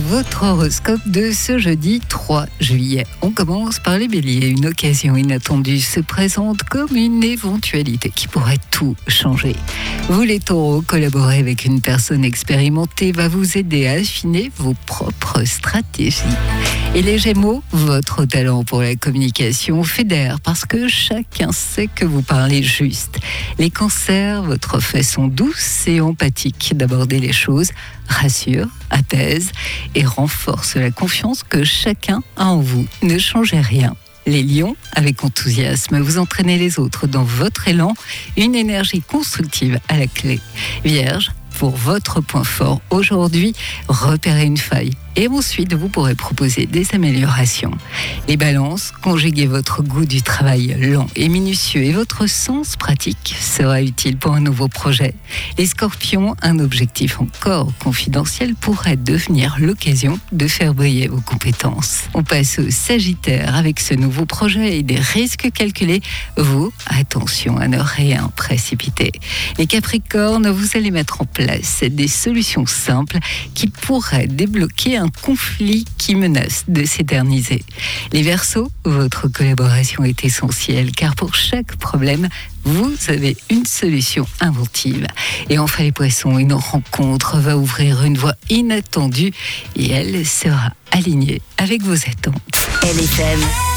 votre horoscope de ce jeudi 3 juillet. On commence par les béliers. Une occasion inattendue se présente comme une éventualité qui pourrait tout changer. Vous les taureaux, collaborer avec une personne expérimentée va vous aider à affiner vos propres stratégies. Et les gémeaux, votre talent pour la communication fédère parce que chacun sait que vous parlez juste. Les cancers, votre façon douce et empathique d'aborder les choses rassure, apaise et renforce la confiance que chacun a en vous. Ne changez rien. Les lions, avec enthousiasme, vous entraînez les autres dans votre élan, une énergie constructive à la clé. Vierge, pour votre point fort aujourd'hui, repérez une faille et ensuite vous pourrez proposer des améliorations. Les balances, conjuguez votre goût du travail lent et minutieux et votre sens pratique sera utile pour un nouveau projet. Les scorpions, un objectif encore confidentiel pourrait devenir l'occasion de faire briller vos compétences. On passe au sagittaire avec ce nouveau projet et des risques calculés. Vous, attention à ne rien précipiter. Les capricornes, vous allez mettre en place des solutions simples qui pourraient débloquer un conflit qui menace de s'éterniser. Les Verseaux, votre collaboration est essentielle car pour chaque problème, vous avez une solution inventive. Et enfin les poissons, une rencontre va ouvrir une voie inattendue et elle sera alignée avec vos attentes. LFM.